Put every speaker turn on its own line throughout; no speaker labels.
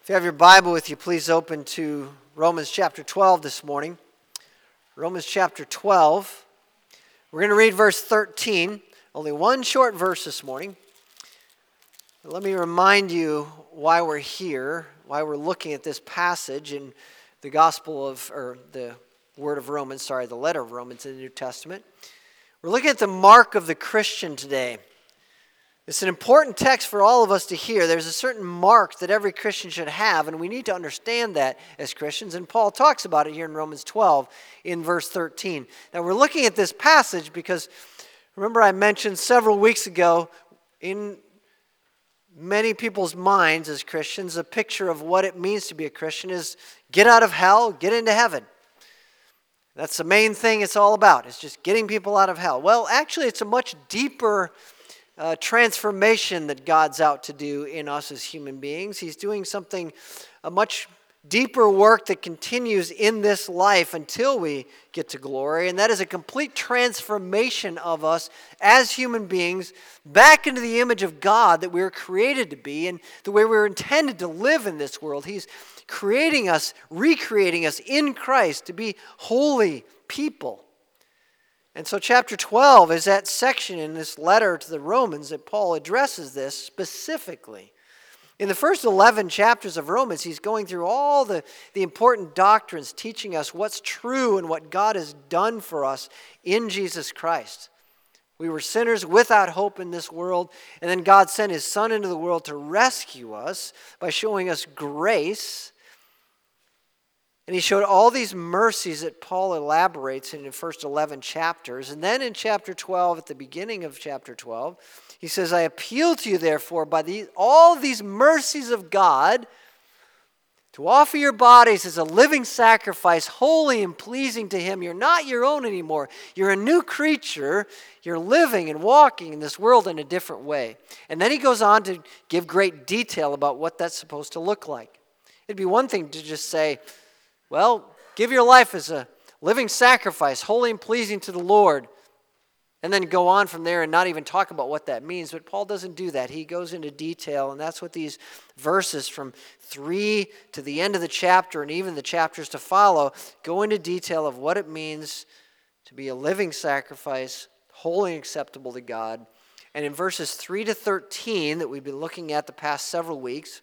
If you have your Bible with you, please open to Romans chapter 12 this morning. Romans chapter 12. We're going to read verse 13. Only one short verse this morning. But let me remind you why we're here, why we're looking at this passage in the the letter of Romans in the New Testament. We're looking at the mark of the Christian today. It's an important text for all of us to hear. There's a certain mark that every Christian should have, and we need to understand that as Christians. And Paul talks about it here in Romans 12 in verse 13. Now we're looking at this passage because, remember I mentioned several weeks ago, in many people's minds as Christians, a picture of what it means to be a Christian is get out of hell, get into heaven. That's the main thing it's all about. It's just getting people out of hell. Well, actually, it's a much deeper transformation that God's out to do in us as human beings. He's doing a much deeper work that continues in this life until we get to glory, and that is a complete transformation of us as human beings back into the image of God that we were created to be and the way we were intended to live in this world. He's creating us, recreating us in Christ to be holy people. And so chapter 12 is that section in this letter to the Romans that Paul addresses this specifically. In the first 11 chapters of Romans, he's going through all the important doctrines, teaching us what's true and what God has done for us in Jesus Christ. We were sinners without hope in this world, and then God sent his Son into the world to rescue us by showing us grace. And he showed all these mercies that Paul elaborates in the first 11 chapters. And then in chapter 12, at the beginning of chapter 12, he says, I appeal to you, therefore, by all these mercies of God, to offer your bodies as a living sacrifice, holy and pleasing to him. You're not your own anymore. You're a new creature. You're living and walking in this world in a different way. And then he goes on to give great detail about what that's supposed to look like. It'd be one thing to just say, well, give your life as a living sacrifice, holy and pleasing to the Lord, and then go on from there and not even talk about what that means. But Paul doesn't do that. He goes into detail, and that's what these verses from 3 to the end of the chapter and even the chapters to follow go into detail of what it means to be a living sacrifice, holy and acceptable to God. And in verses 3 to 13 that we've been looking at the past several weeks,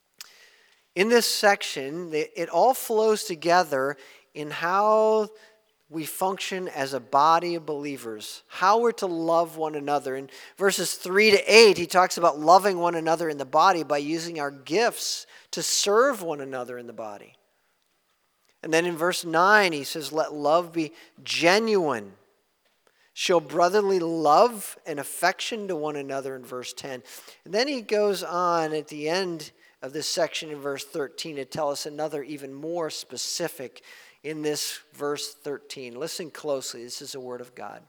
in this section, it all flows together in how we function as a body of believers, how we're to love one another. In verses 3 to 8, he talks about loving one another in the body by using our gifts to serve one another in the body. And then in verse 9, he says, let love be genuine. Show brotherly love and affection to one another in verse 10. And then he goes on at the end of this section in verse 13 to tell us another even more specific in this verse 13. Listen closely. This is a word of God.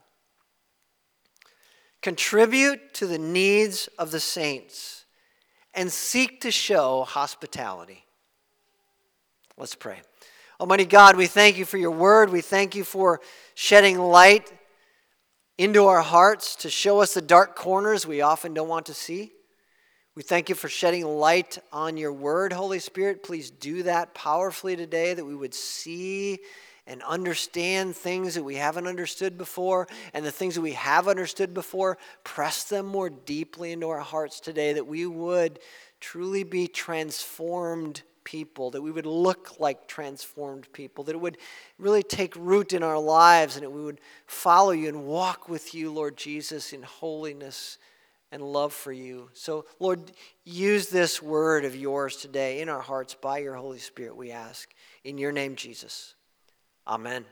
Contribute to the needs of the saints and seek to show hospitality. Let's pray. Almighty God, we thank you for your word. We thank you for shedding light into our hearts to show us the dark corners we often don't want to see. We thank you for shedding light on your word, Holy Spirit. Please do that powerfully today, that we would see and understand things that we haven't understood before, and the things that we have understood before, press them more deeply into our hearts today, that we would truly be transformed people, that we would look like transformed people, that it would really take root in our lives, and that we would follow you and walk with you, Lord Jesus, in holiness and love for you. So, Lord, use this word of yours today in our hearts by your Holy Spirit, we ask. In your name, Jesus. Amen.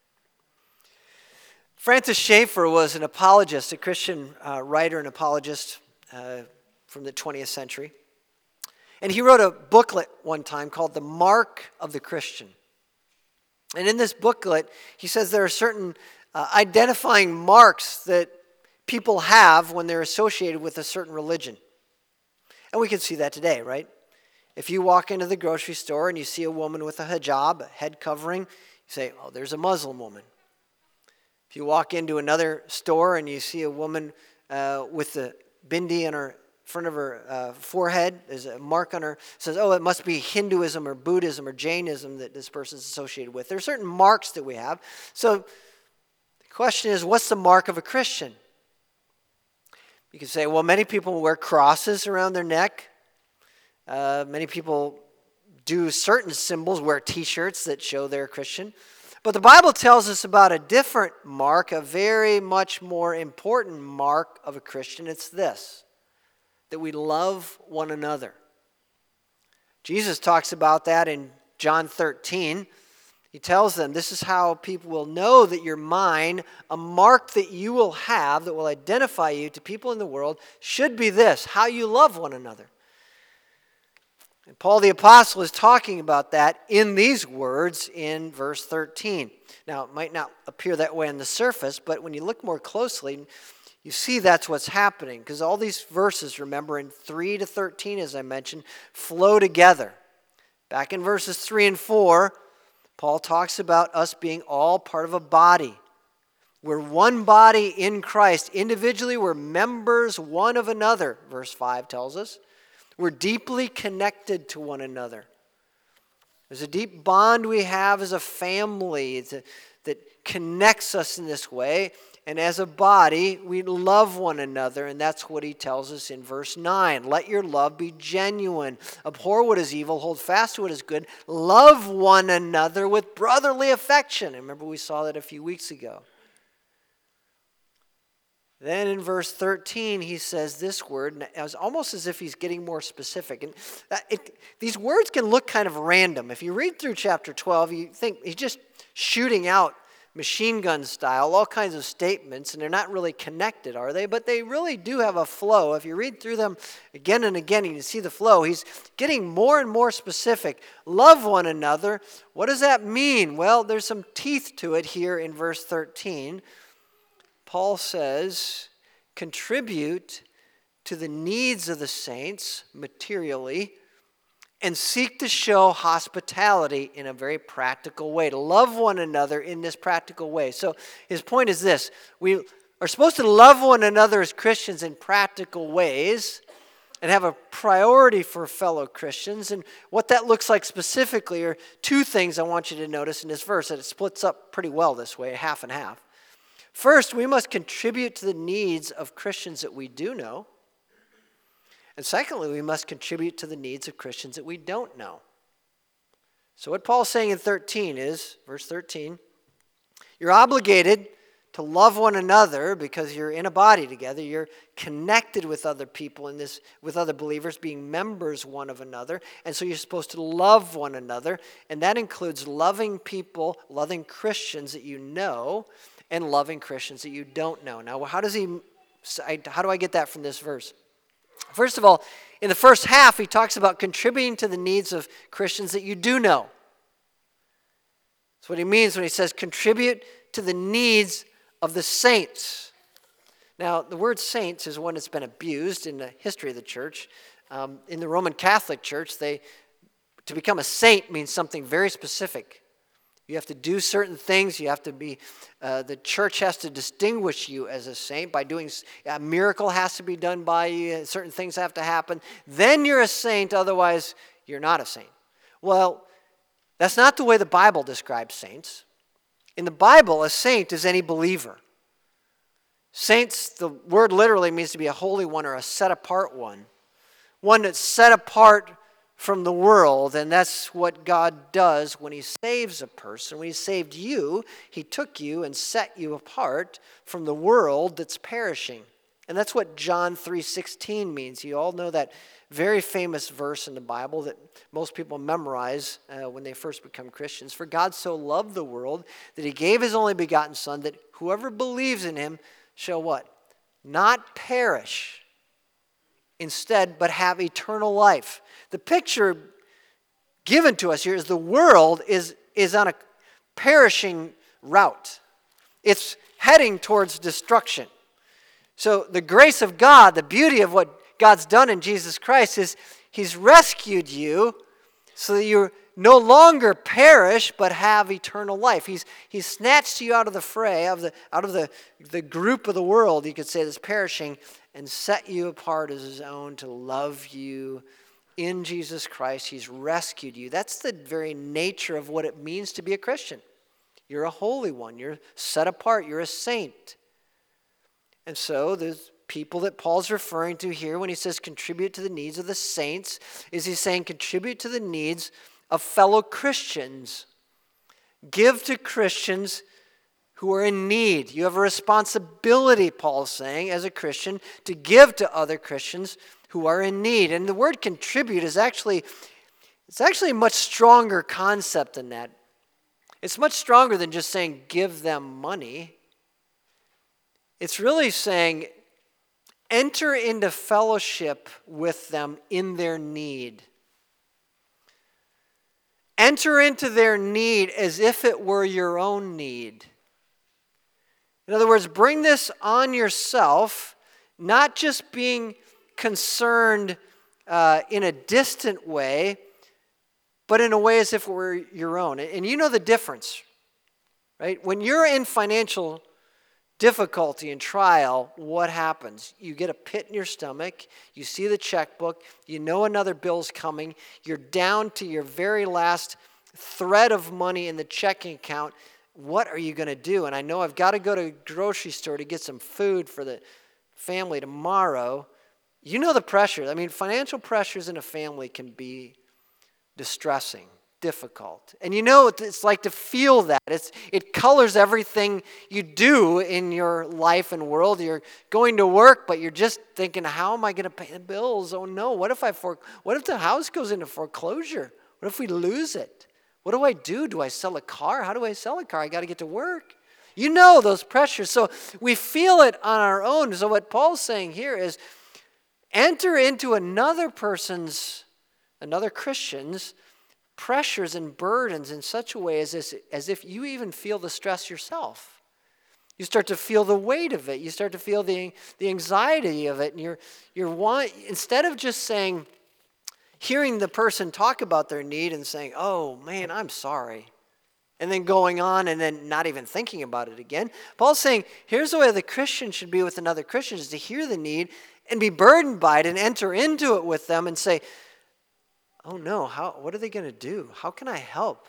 Francis Schaeffer was an apologist, a Christian writer and apologist from the 20th century. And he wrote a booklet one time called The Mark of the Christian. And in this booklet, he says there are certain identifying marks that people have when they're associated with a certain religion. And we can see that today, right? If you walk into the grocery store and you see a woman with a hijab, a head covering, you say, oh, there's a Muslim woman. If you walk into another store and you see a woman with the bindi in her front of her forehead. There's a mark on her. It says, oh, it must be Hinduism or Buddhism or Jainism that this person's associated with. There are certain marks that we have. So the question is, what's the mark of a Christian? You can say, well, many people wear crosses around their neck. Many people do certain symbols, wear T-shirts that show they're a Christian. But the Bible tells us about a different mark, a very much more important mark of a Christian. It's this, that we love one another. Jesus talks about that in John 13. He tells them, this is how people will know that you're mine. A mark that you will have that will identify you to people in the world should be this, how you love one another. And Paul the Apostle is talking about that in these words in verse 13. Now, it might not appear that way on the surface, but when you look more closely, you see that's what's happening. Because all these verses, remember, in 3 to 13, as I mentioned, flow together. Back in verses 3 and 4, Paul talks about us being all part of a body. We're one body in Christ. Individually, we're members one of another, verse 5 tells us. We're deeply connected to one another. There's a deep bond we have as a family that connects us in this way. And as a body, we love one another. And that's what he tells us in verse 9. Let your love be genuine. Abhor what is evil. Hold fast to what is good. Love one another with brotherly affection. And remember, we saw that a few weeks ago. Then in verse 13, he says this word, and it's almost as if he's getting more specific. And these words can look kind of random. If you read through chapter 12, you think he's just shooting out machine gun style, all kinds of statements, and they're not really connected, are they? But they really do have a flow. If you read through them again and again, you see the flow. He's getting more and more specific. Love one another. What does that mean? Well, there's some teeth to it here in verse 13. Paul says, contribute to the needs of the saints materially and seek to show hospitality in a very practical way, to love one another in this practical way. So his point is this, we are supposed to love one another as Christians in practical ways and have a priority for fellow Christians. And what that looks like specifically are two things I want you to notice in this verse, that it splits up pretty well this way, half and half. First, we must contribute to the needs of Christians that we do know. And secondly, we must contribute to the needs of Christians that we don't know. So what Paul's saying in 13 is, verse 13, you're obligated to love one another because you're in a body together. You're connected with other people in this, with other believers, being members one of another. And so you're supposed to love one another. And that includes loving people, loving Christians that you know, and loving Christians that you don't know. Now, how do I get that from this verse? First of all, in the first half, he talks about contributing to the needs of Christians that you do know. That's what he means when he says contribute to the needs of the saints. Now, the word saints is one that's been abused in the history of the church. In the Roman Catholic Church, to become a saint means something very specific. You have to do certain things. You have to be, the church has to distinguish you as a saint by doing, a miracle has to be done by you. Certain things have to happen. Then you're a saint, otherwise you're not a saint. Well, that's not the way the Bible describes saints. In the Bible, a saint is any believer. Saints, the word literally means to be a holy one or a set apart one. One that's set apart from the world, and that's what God does when he saves a person. When he saved you, he took you and set you apart from the world that's perishing. And that's what John 3:16 means. You all know that very famous verse in the Bible that most people memorize when they first become Christians. For God so loved the world that he gave his only begotten Son, that whoever believes in him shall what? Not perish. Instead, but have eternal life. The picture given to us here is the world is on a perishing route. It's heading towards destruction. So the grace of God, the beauty of what God's done in Jesus Christ is he's rescued you so that you no longer perish but have eternal life. He's snatched you out of the fray, out of the group of the world, you could say, that's perishing, and set you apart as his own to love you in Jesus Christ. He's rescued you. That's the very nature of what it means to be a Christian. You're a holy one. You're set apart. You're a saint. And so the people that Paul's referring to here when he says contribute to the needs of the saints is he's saying contribute to the needs of fellow Christians. Give to Christians who are in need. You have a responsibility, Paul's saying, as a Christian, to give to other Christians who are in need. And the word contribute is actually a much stronger concept than that. It's much stronger than just saying give them money. It's really saying enter into fellowship with them in their need. Enter into their need as if it were your own need. In other words, bring this on yourself, not just being concerned in a distant way, but in a way as if it were your own. And you know the difference, right? When you're in financial difficulty and trial, what happens? You get a pit in your stomach, you see the checkbook, you know another bill's coming, you're down to your very last thread of money in the checking account. What are you going to do? And I know I've got to go to a grocery store to get some food for the family tomorrow. You know the pressure. I mean, financial pressures in a family can be distressing, difficult. And you know what it's like to feel that. It colors everything you do in your life and world. You're going to work, but you're just thinking, how am I going to pay the bills? Oh no, what if the house goes into foreclosure? What if we lose it? What do I do? Do I sell a car? How do I sell a car? I got to get to work. You know those pressures. So we feel it on our own. So what Paul's saying here is enter into another Christian's pressures and burdens in such a way as if you even feel the stress yourself. You start to feel the weight of it. You start to feel the anxiety of it. And instead of just hearing the person talk about their need and saying, oh man, I'm sorry, and then going on and then not even thinking about it again, Paul's saying, here's the way the Christian should be with another Christian, is to hear the need and be burdened by it and enter into it with them and say, oh no, what are they going to do? How can I help?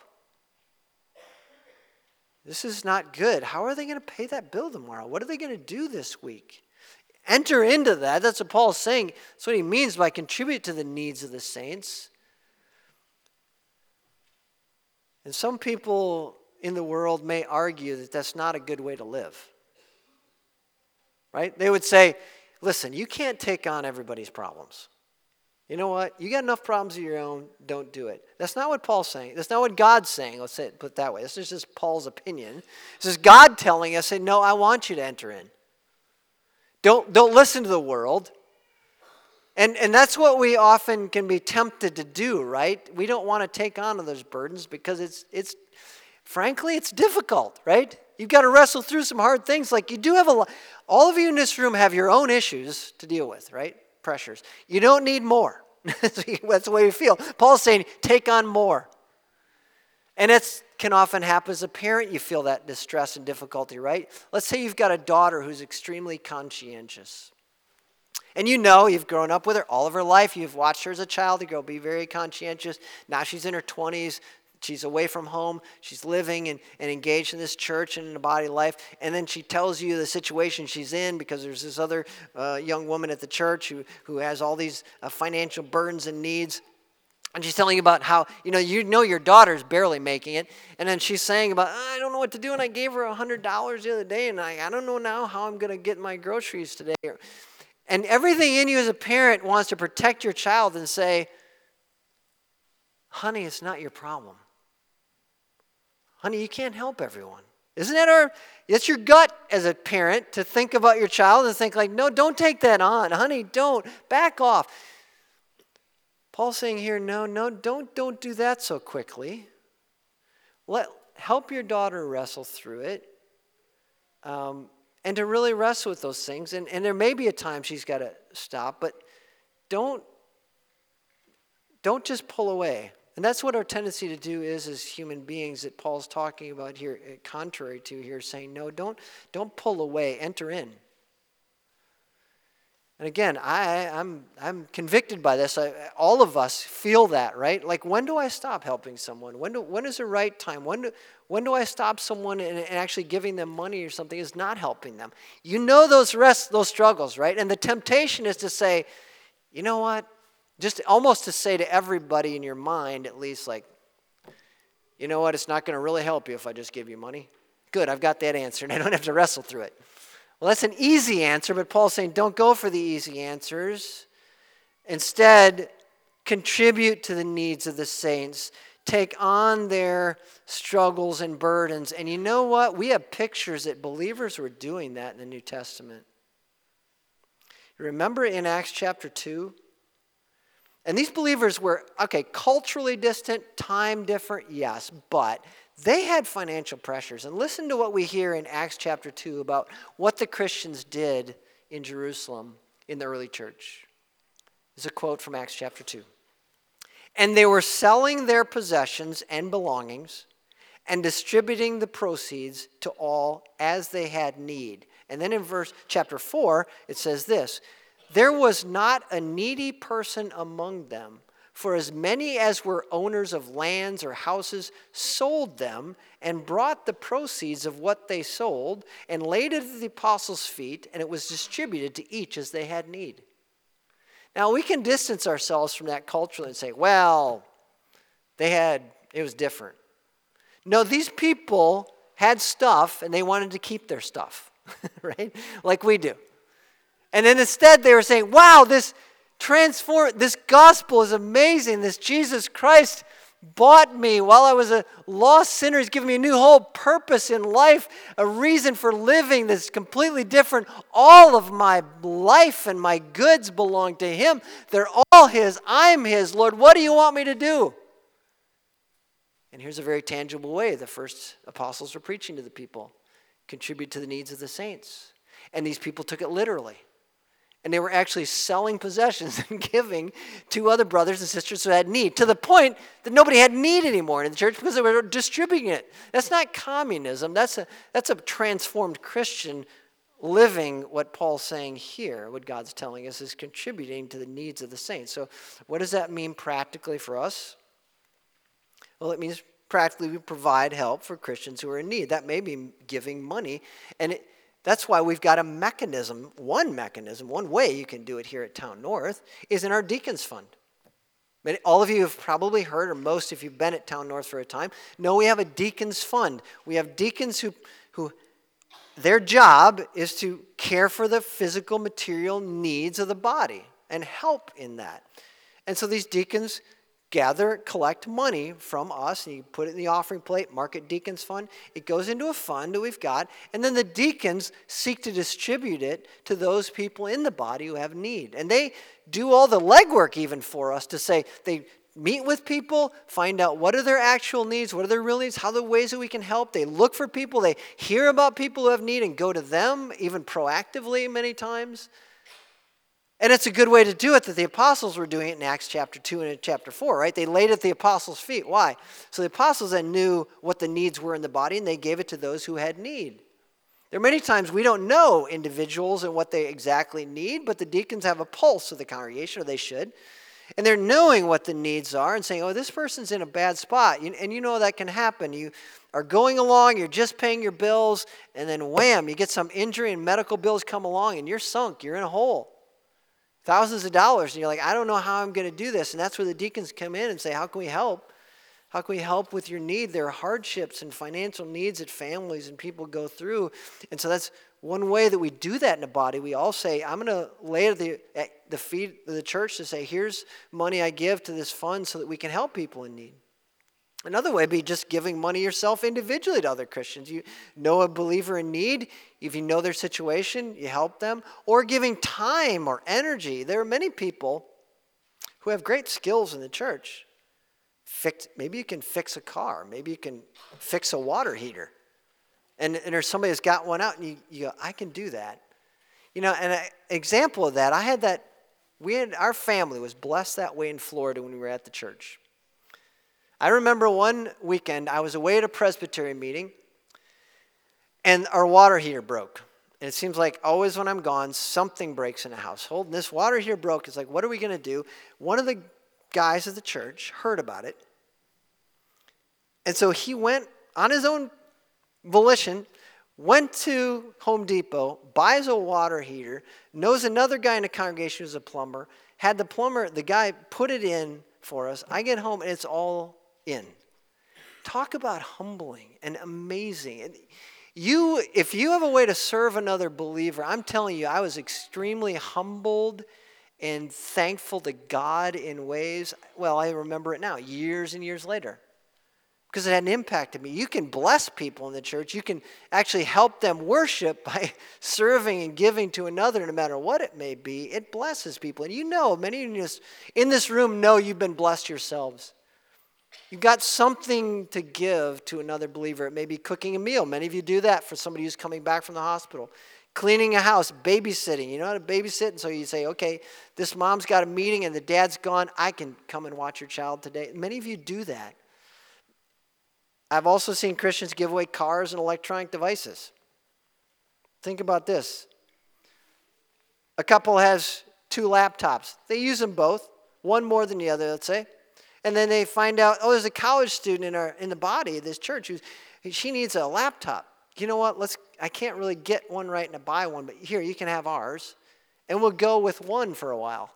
This is not good. How are they going to pay that bill tomorrow? What are they going to do this week? Enter into that. That's what Paul's saying. That's what he means by contribute to the needs of the saints. And some people in the world may argue that that's not a good way to live. Right? They would say, listen, you can't take on everybody's problems. You know what? You got enough problems of your own, don't do it. That's not what Paul's saying. That's not what God's saying. Let's say it, put it that way. This is just Paul's opinion. This is God telling us, no, I want you to enter in. Don't listen to the world. And that's what we often can be tempted to do, right? We don't want to take on those burdens because it's frankly, it's difficult, right? You've got to wrestle through some hard things. Like you do have all of you in this room have your own issues to deal with, right? Pressures. You don't need more. That's the way you feel. Paul's saying, take on more. And it can often happen as a parent. You feel that distress and difficulty, right? Let's say you've got a daughter who's extremely conscientious. And you've grown up with her all of her life. You've watched her as a child to be very conscientious. Now she's in her 20s. She's away from home. She's living and engaged in this church and in the body of life. And then she tells you the situation she's in because there's this other young woman at the church who has all these financial burdens and needs. And she's telling you about how, your daughter's barely making it. And then she's saying about, I don't know what to do. And I gave her $100 the other day. And I don't know now how I'm going to get my groceries today. And everything in you as a parent wants to protect your child and say, honey, it's not your problem. Honey, you can't help everyone. Isn't that it's your gut as a parent to think about your child and think like, no, don't take that on. Honey, don't. Back off. Paul's saying here, no, don't do that so quickly. Help your daughter wrestle through it. And to really wrestle with those things. And there may be a time she's got to stop, but don't just pull away. And that's what our tendency to do is as human beings that Paul's talking about here, contrary to here, saying, no, don't pull away, enter in. And again, I'm convicted by this. All of us feel that, right? Like, when do I stop helping someone? When is the right time? When do I stop someone and actually giving them money or something is not helping them? You know those struggles, right? And the temptation is to say, you know what? Just almost to say to everybody in your mind, at least, like, you know what? It's not going to really help you if I just give you money. Good, I've got that answer, and I don't have to wrestle through it. Well, that's an easy answer, but Paul's saying don't go for the easy answers. Instead, contribute to the needs of the saints. Take on their struggles and burdens. And you know what? We have pictures that believers were doing that in the New Testament. Remember in Acts chapter 2? And these believers were, culturally distant, time different, yes, but they had financial pressures. And listen to what we hear in Acts chapter 2 about what the Christians did in Jerusalem in the early church. This is a quote from Acts chapter 2. And they were selling their possessions and belongings and distributing the proceeds to all as they had need. And then in chapter 4, it says this, there was not a needy person among them, for as many as were owners of lands or houses sold them and brought the proceeds of what they sold and laid it at the apostles' feet, and it was distributed to each as they had need. Now, we can distance ourselves from that culturally and say, well, it was different. No, these people had stuff and they wanted to keep their stuff, right? Like we do. And then instead they were saying, wow, this gospel is amazing. This Jesus Christ bought me while I was a lost sinner. He's given me a new whole purpose in life, a reason for living that's completely different. All of my life and my goods belong to him. They're all his. I'm his. Lord, what do you want me to do? And here's a very tangible way the first apostles were preaching to the people. Contribute to the needs of the saints. And these people took it literally. And they were actually selling possessions and giving to other brothers and sisters who had need, to the point that nobody had need anymore in the church because they were distributing it. That's not communism. That's a transformed Christian living what Paul's saying here, what God's telling us is contributing to the needs of the saints. So what does that mean practically for us? Well, it means practically we provide help for Christians who are in need. That may be giving money, and that's why we've got a mechanism, one way you can do it here at Town North is in our Deacons Fund. All of you have probably heard, or most if you've been at Town North for a time, know we have a Deacons Fund. We have deacons who their job is to care for the physical, material needs of the body and help in that. And so these deacons collect money from us, and you put it in the offering plate, mark it Deacons Fund. It goes into a fund that we've got, and then the deacons seek to distribute it to those people in the body who have need. And they do all the legwork even for us to say, they meet with people, find out what are their actual needs, what are their real needs, how are the ways that we can help. They look for people, they hear about people who have need and go to them, even proactively many times. And it's a good way to do it that the apostles were doing it in Acts chapter 2 and in chapter 4, right? They laid it at the apostles' feet. Why? So the apostles then knew what the needs were in the body, and they gave it to those who had need. There are many times we don't know individuals and what they exactly need, but the deacons have a pulse of the congregation, or they should. And they're knowing what the needs are and saying, oh, this person's in a bad spot. And you know that can happen. You are going along, you're just paying your bills, and then wham, you get some injury and medical bills come along, and you're sunk, you're in a hole. Thousands of dollars, and you're like, I don't know how I'm going to do this. And that's where the deacons come in and say, how can we help? How can we help with your need? There are hardships and financial needs that families and people go through. And so that's one way that we do that in a body. We all say, I'm going to lay at the feet of the church to say, here's money I give to this fund so that we can help people in need. Another way would be just giving money yourself individually to other Christians. You know a believer in need, if you know their situation, you help them. Or giving time or energy. There are many people who have great skills in the church. Maybe you can fix a car. Maybe you can fix a water heater. And there's somebody who's got one out, and you go, I can do that. You know, and an example of that, our family was blessed that way in Florida when we were at the church. I remember one weekend, I was away at a Presbyterian meeting, and our water heater broke. And it seems like always when I'm gone, something breaks in the household. And this water here broke. It's like, what are we going to do? One of the guys at the church heard about it. And so he went on his own volition, went to Home Depot, buys a water heater, knows another guy in the congregation who's a plumber, had the guy put it in for us. I get home and it's all in. Talk about humbling and amazing. And if you have a way to serve another believer, I'm telling you, I was extremely humbled and thankful to God in ways, well, I remember it now, years and years later. Because it had an impact on me. You can bless people in the church. You can actually help them worship by serving and giving to another, no matter what it may be. It blesses people. And you know, many of you in this room know you've been blessed yourselves. You've got something to give to another believer. It may be cooking a meal. Many of you do that for somebody who's coming back from the hospital. Cleaning a house, babysitting. You know how to babysit? And so you say, okay, this mom's got a meeting and the dad's gone. I can come and watch your child today. Many of you do that. I've also seen Christians give away cars and electronic devices. Think about this. A couple has 2 laptops. They use them both, one more than the other, let's say. And then they find out, oh, there's a college student in the body of this church she needs a laptop. You know what? I can't really get one right and buy one, but here, you can have ours. And we'll go with one for a while.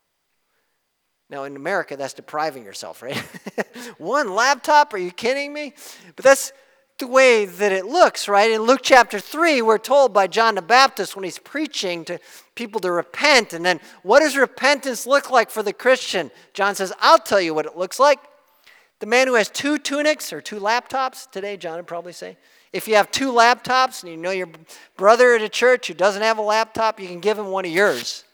Now, in America, that's depriving yourself, right? One laptop? Are you kidding me? But that's the way that it looks, right? In Luke chapter 3, we're told by John the Baptist when he's preaching to people to repent. And then, what does repentance look like for the Christian? John says, I'll tell you what it looks like. The man who has 2 tunics or 2 laptops, today John would probably say, if you have 2 laptops and you know your brother at a church who doesn't have a laptop, you can give him one of yours.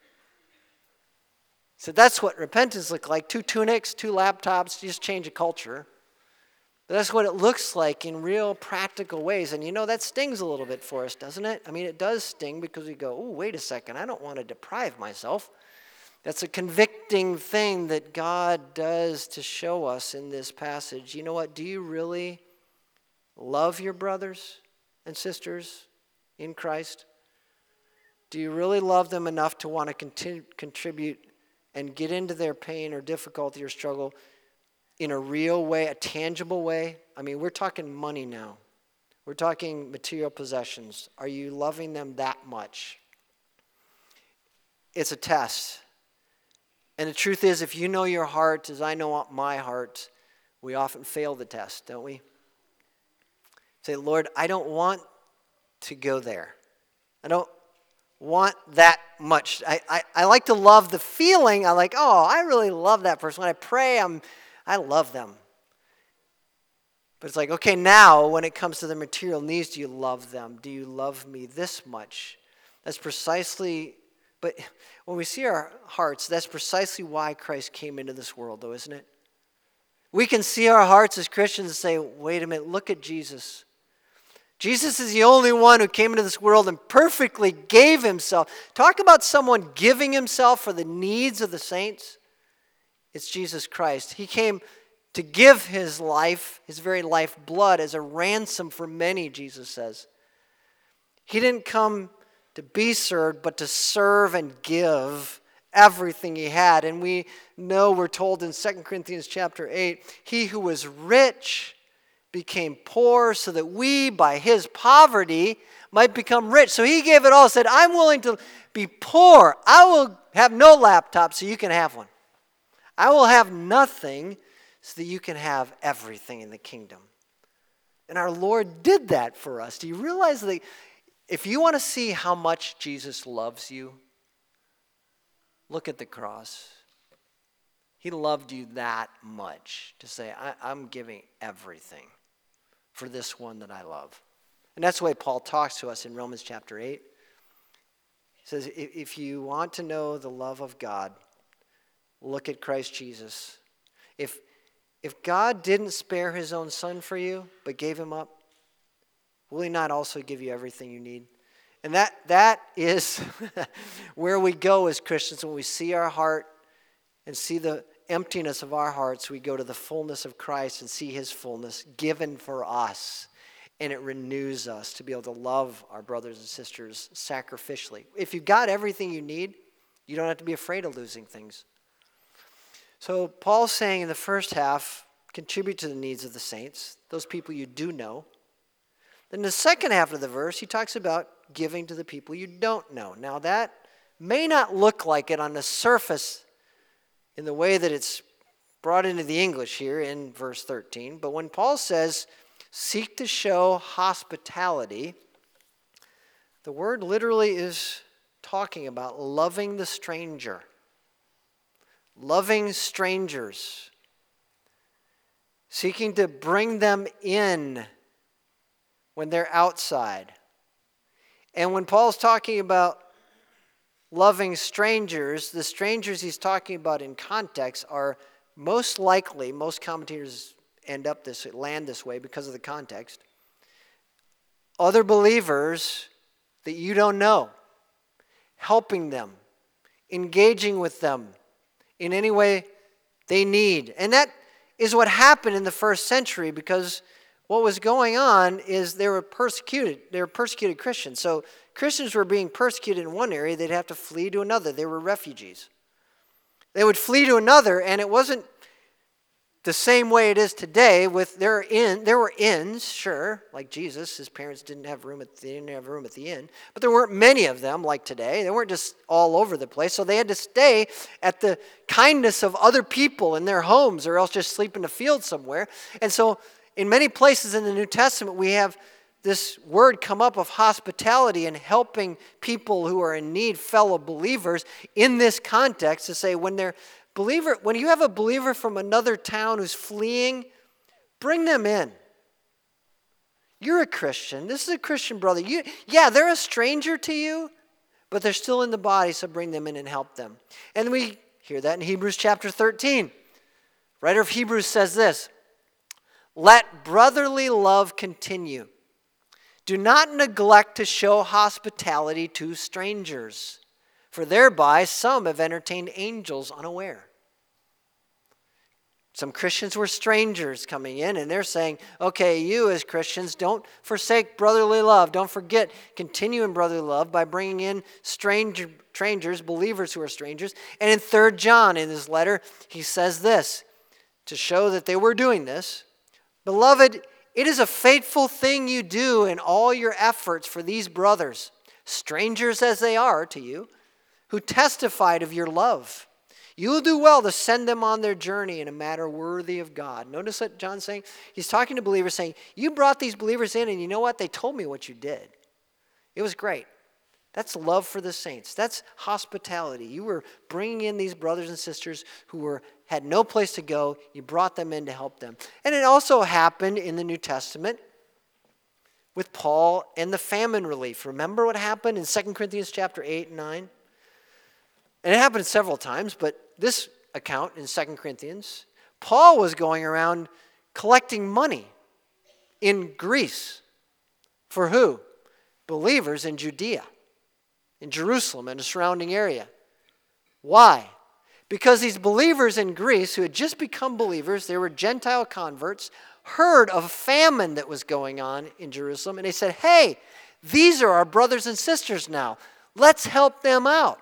So that's what repentance looks like. 2 tunics, 2 laptops, just change a culture. But that's what it looks like in real practical ways. And you know, that stings a little bit for us, doesn't it? I mean, it does sting because we go, oh, wait a second, I don't want to deprive myself. That's a convicting thing that God does to show us in this passage. You know what? Do you really love your brothers and sisters in Christ? Do you really love them enough to want to contribute and get into their pain or difficulty or struggle in a real way, a tangible way? I mean, we're talking money now. We're talking material possessions. Are you loving them that much? It's a test. And the truth is, if you know your heart as I know my heart, we often fail the test, don't we? Say, Lord, I don't want to go there. I don't want that much. I like to love the feeling. I like, oh, I really love that person. When I pray, I love them. But it's like, okay, now when it comes to the material needs, do you love them? Do you love me this much? That's precisely, but when we see our hearts, that's precisely why Christ came into this world, though, isn't it? We can see our hearts as Christians and say, wait a minute, look at Jesus. Jesus is the only one who came into this world and perfectly gave himself. Talk about someone giving himself for the needs of the saints. It's Jesus Christ. He came to give his life, his very life blood, as a ransom for many, Jesus says. He didn't come to be served, but to serve and give everything he had. And we know, we're told in 2 Corinthians chapter 8, he who was rich became poor so that we, by his poverty, might become rich. So he gave it all, said, I'm willing to be poor. I will have no laptop so you can have one. I will have nothing so that you can have everything in the kingdom. And our Lord did that for us. Do you realize that if you want to see how much Jesus loves you, look at the cross. He loved you that much to say, I'm giving everything for this one that I love. And that's the way Paul talks to us in Romans chapter 8. He says, if you want to know the love of God, look at Christ Jesus. If God didn't spare his own son for you, but gave him up, will he not also give you everything you need? And that is where we go as Christians when we see our heart and see the emptiness of our hearts. We go to the fullness of Christ and see his fullness given for us. and it renews us to be able to love our brothers and sisters sacrificially. If you've got everything you need, you don't have to be afraid of losing things. So Paul's saying in the first half, contribute to the needs of the saints, those people you do know. Then the second half of the verse, he talks about giving to the people you don't know. Now that may not look like it on the surface in the way that it's brought into the English here in verse 13, but when Paul says, seek to show hospitality, the word literally is talking about loving the stranger. Loving strangers. Seeking to bring them in when they're outside. And when Paul's talking about loving strangers, the strangers he's talking about in context are most likely, most commentators land this way because of the context, other believers that you don't know, helping them, engaging with them in any way they need. And that is what happened in the first century, because what was going on is they were persecuted. They were persecuted Christians. So Christians were being persecuted in one area, they'd have to flee to another. They were refugees. They would flee to another, and it wasn't the same way it is today. There were inns, sure, like Jesus. His parents didn't have room at the inn, but there weren't many of them like today. They weren't just all over the place, so they had to stay at the kindness of other people in their homes, or else just sleep in the field somewhere. And so in many places in the New Testament, we have this word come up of hospitality and helping people who are in need, fellow believers, in this context to say when you have a believer from another town who's fleeing, bring them in. You're a Christian. This is a Christian brother. They're a stranger to you, but they're still in the body, so bring them in and help them. And we hear that in Hebrews chapter 13. Writer of Hebrews says this, let brotherly love continue. Do not neglect to show hospitality to strangers, for thereby some have entertained angels unaware. Some Christians were strangers coming in, and they're saying, okay, you as Christians, don't forsake brotherly love. Don't forget, continue in brotherly love by bringing in strangers, believers who are strangers. And in 3 John, in his letter, he says this, to show that they were doing this, beloved, it is a faithful thing you do in all your efforts for these brothers, strangers as they are to you, who testified of your love. You will do well to send them on their journey in a manner worthy of God. Notice what John's saying? He's talking to believers saying, you brought these believers in, and you know what? They told me what you did. It was great. That's love for the saints. That's hospitality. You were bringing in these brothers and sisters who had no place to go. You brought them in to help them. And it also happened in the New Testament with Paul and the famine relief. Remember what happened in 2 Corinthians chapter 8 and 9? And it happened several times, but this account in 2 Corinthians, Paul was going around collecting money in Greece. For who? Believers in Judea, in Jerusalem and the surrounding area. Why? Because these believers in Greece who had just become believers, they were Gentile converts, heard of a famine that was going on in Jerusalem, and they said, hey, these are our brothers and sisters now. Let's help them out.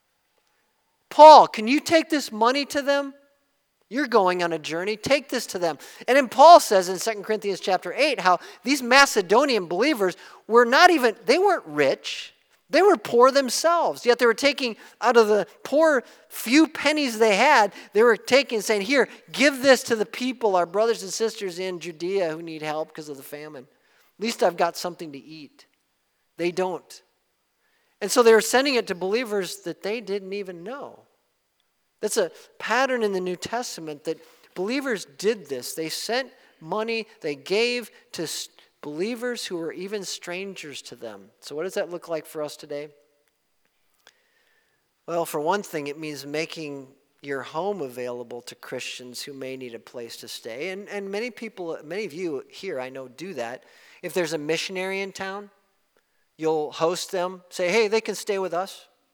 Paul, can you take this money to them? You're going on a journey. Take this to them. And then Paul says in 2 Corinthians chapter 8 how these Macedonian believers they weren't rich. They were poor themselves. Yet they were taking out of the poor few pennies they had, they were taking and saying, here, give this to the people, our brothers and sisters in Judea who need help because of the famine. At least I've got something to eat. They don't. And so they were sending it to believers that they didn't even know. That's a pattern in the New Testament that believers did this. They sent money, they gave to believers who were even strangers to them. So what does that look like for us today? Well, for one thing, it means making your home available to Christians who may need a place to stay. And many of you here I know do that. If there's a missionary in town, you'll host them, say, hey, they can stay with us.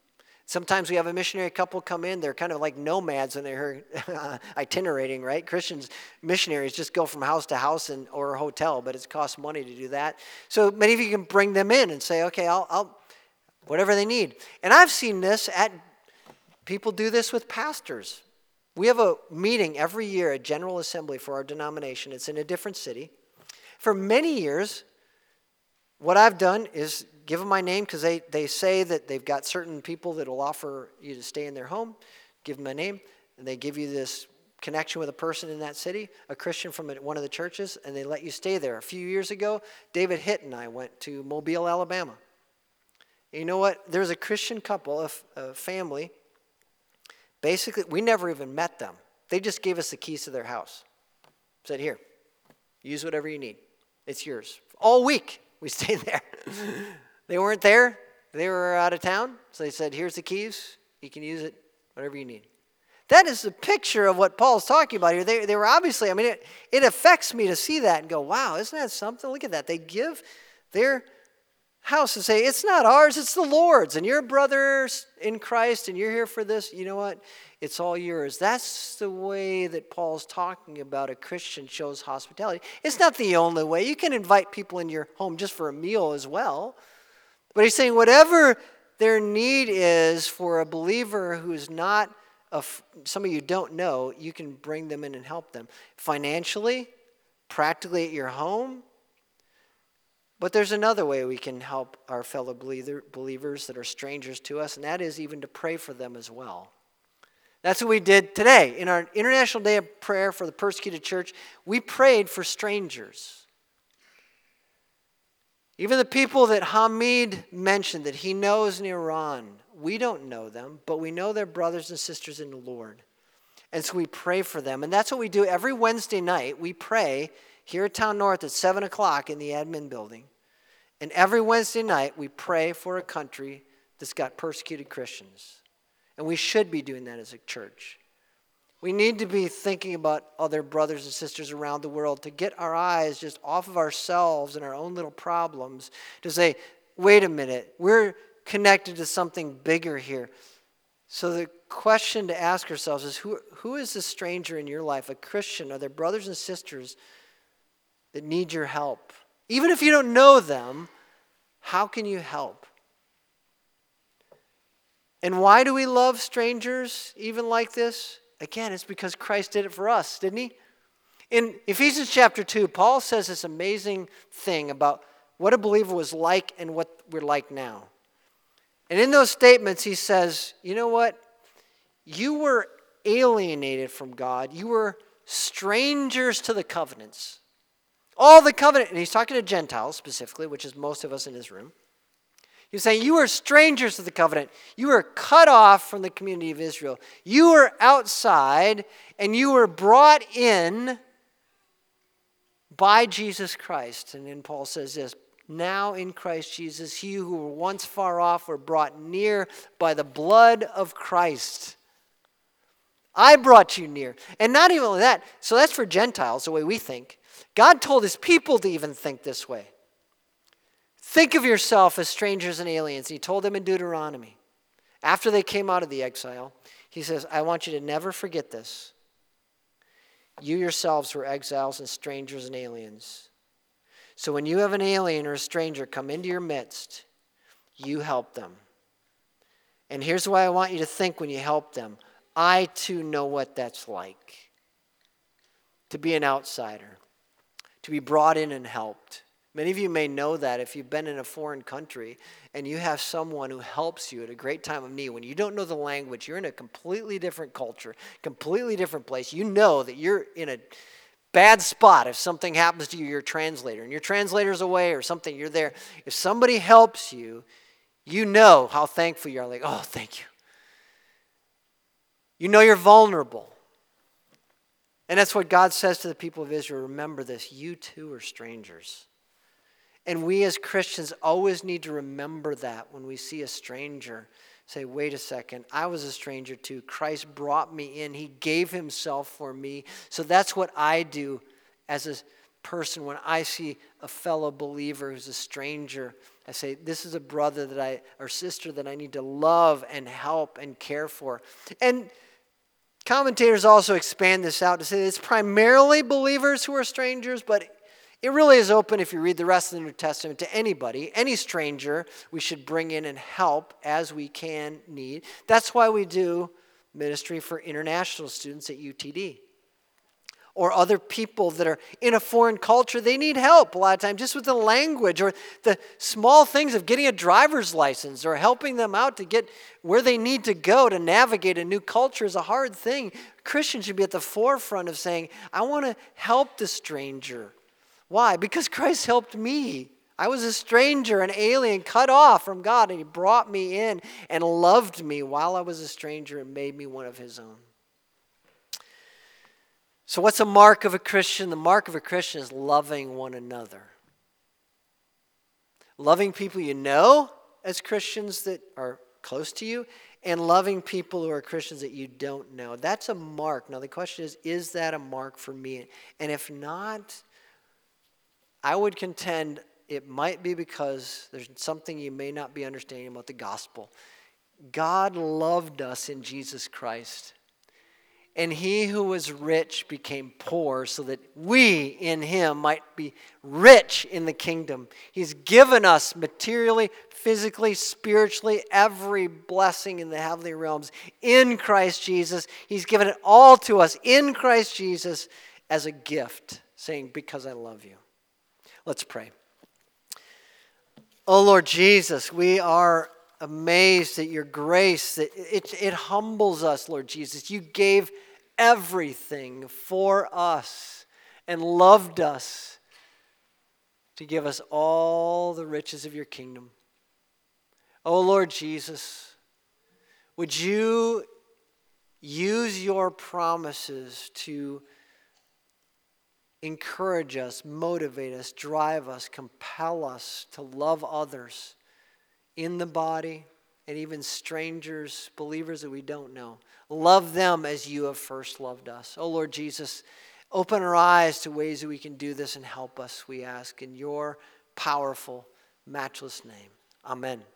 Sometimes we have a missionary couple come in. They're kind of like nomads when they're itinerating, right? Christians, missionaries just go from house to house or a hotel, but it costs money to do that. So many of you can bring them in and say, okay, I'll whatever they need. And I've seen this people do this with pastors. We have a meeting every year at General Assembly for our denomination. It's in a different city. For many years, what I've done is give them my name because they say that they've got certain people that will offer you to stay in their home. Give them my name, and they give you this connection with a person in that city, a Christian from one of the churches, and they let you stay there. A few years ago, David Hitt and I went to Mobile, Alabama. And you know what? There's a Christian couple, a family. Basically, we never even met them. They just gave us the keys to their house. Said, here, use whatever you need. It's yours. All week, we stayed there. They weren't there. They were out of town. So they said, here's the keys. You can use it, whatever you need. That is a picture of what Paul's talking about here. They were obviously, it affects me to see that and go, wow, isn't that something? Look at that. They give their house and say, it's not ours, it's the Lord's. And you're brothers in Christ and you're here for this. You know what? It's all yours. That's the way that Paul's talking about a Christian shows hospitality. It's not the only way. You can invite people in your home just for a meal as well. But he's saying whatever their need is for a believer who is not, some of you don't know, you can bring them in and help them. Financially, practically at your home. But there's another way we can help our fellow believers that are strangers to us, and that is even to pray for them as well. That's what we did today. In our International Day of Prayer for the Persecuted Church, we prayed for strangers. Even the people that Hamid mentioned that he knows in Iran, we don't know them, but we know they're brothers and sisters in the Lord. And so we pray for them. And that's what we do every Wednesday night. We pray here at Town North at 7 o'clock in the admin building. And every Wednesday night, we pray for a country that's got persecuted Christians. And we should be doing that as a church. We need to be thinking about other brothers and sisters around the world to get our eyes just off of ourselves and our own little problems to say, wait a minute, we're connected to something bigger here. So the question to ask ourselves is, who is the stranger in your life? A Christian? Are there brothers and sisters that need your help? Even if you don't know them, how can you help? And why do we love strangers even like this? Again, it's because Christ did it for us, didn't he? In Ephesians chapter 2, Paul says this amazing thing about what a believer was like and what we're like now. And in those statements, he says, you know what? You were alienated from God. You were strangers to the covenants. All the covenant, and he's talking to Gentiles specifically, which is most of us in this room. He's saying you were strangers to the covenant. You were cut off from the community of Israel. You were outside, and you were brought in by Jesus Christ. And then Paul says this, now in Christ Jesus, you who were once far off were brought near by the blood of Christ. I brought you near. And not even only that, so that's for Gentiles, the way we think. God told his people to even think this way. Think of yourself as strangers and aliens. He told them in Deuteronomy. After they came out of the exile, he says, I want you to never forget this. You yourselves were exiles and strangers and aliens. So when you have an alien or a stranger come into your midst, you help them. And here's why I want you to think when you help them. I too know what that's like. To be an outsider. To be brought in and helped. Many of you may know that if you've been in a foreign country and you have someone who helps you at a great time of need. When you don't know the language, you're in a completely different culture, completely different place. You know that you're in a bad spot if something happens to you, your translator, and your translator's away or something, you're there. If somebody helps you, you know how thankful you are. Like, oh, thank you. You know you're vulnerable. And that's what God says to the people of Israel. Remember this, you too are strangers. And we as Christians always need to remember that when we see a stranger. Say, wait a second, I was a stranger too. Christ brought me in. He gave himself for me. So that's what I do as a person when I see a fellow believer who's a stranger. I say, this is a brother or sister that I need to love and help and care for. And commentators also expand this out to say it's primarily believers who are strangers, but it really is open, if you read the rest of the New Testament, to anybody. Any stranger we should bring in and help as we can need. That's why we do ministry for international students at UTD. Or other people that are in a foreign culture, they need help a lot of times just with the language or the small things of getting a driver's license or helping them out to get where they need to go to navigate a new culture is a hard thing. Christians should be at the forefront of saying, I want to help the stranger. Why? Because Christ helped me. I was a stranger, an alien, cut off from God, and He brought me in and loved me while I was a stranger and made me one of His own. So what's a mark of a Christian? The mark of a Christian is loving one another. Loving people you know as Christians that are close to you, and loving people who are Christians that you don't know. That's a mark. Now the question is that a mark for me? And if not, I would contend it might be because there's something you may not be understanding about the gospel. God loved us in Jesus Christ. And He who was rich became poor so that we in Him might be rich in the kingdom. He's given us materially, physically, spiritually, every blessing in the heavenly realms in Christ Jesus. He's given it all to us in Christ Jesus as a gift, saying, because I love you. Let's pray. Oh Lord Jesus, we are amazed at your grace. That it humbles us, Lord Jesus. You gave everything for us and loved us to give us all the riches of your kingdom. Oh Lord Jesus, would you use your promises to encourage us, motivate us, drive us, compel us to love others in the body and even strangers, believers that we don't know. Love them as you have first loved us. Oh Lord Jesus, open our eyes to ways that we can do this and help us, we ask, in your powerful, matchless name. Amen.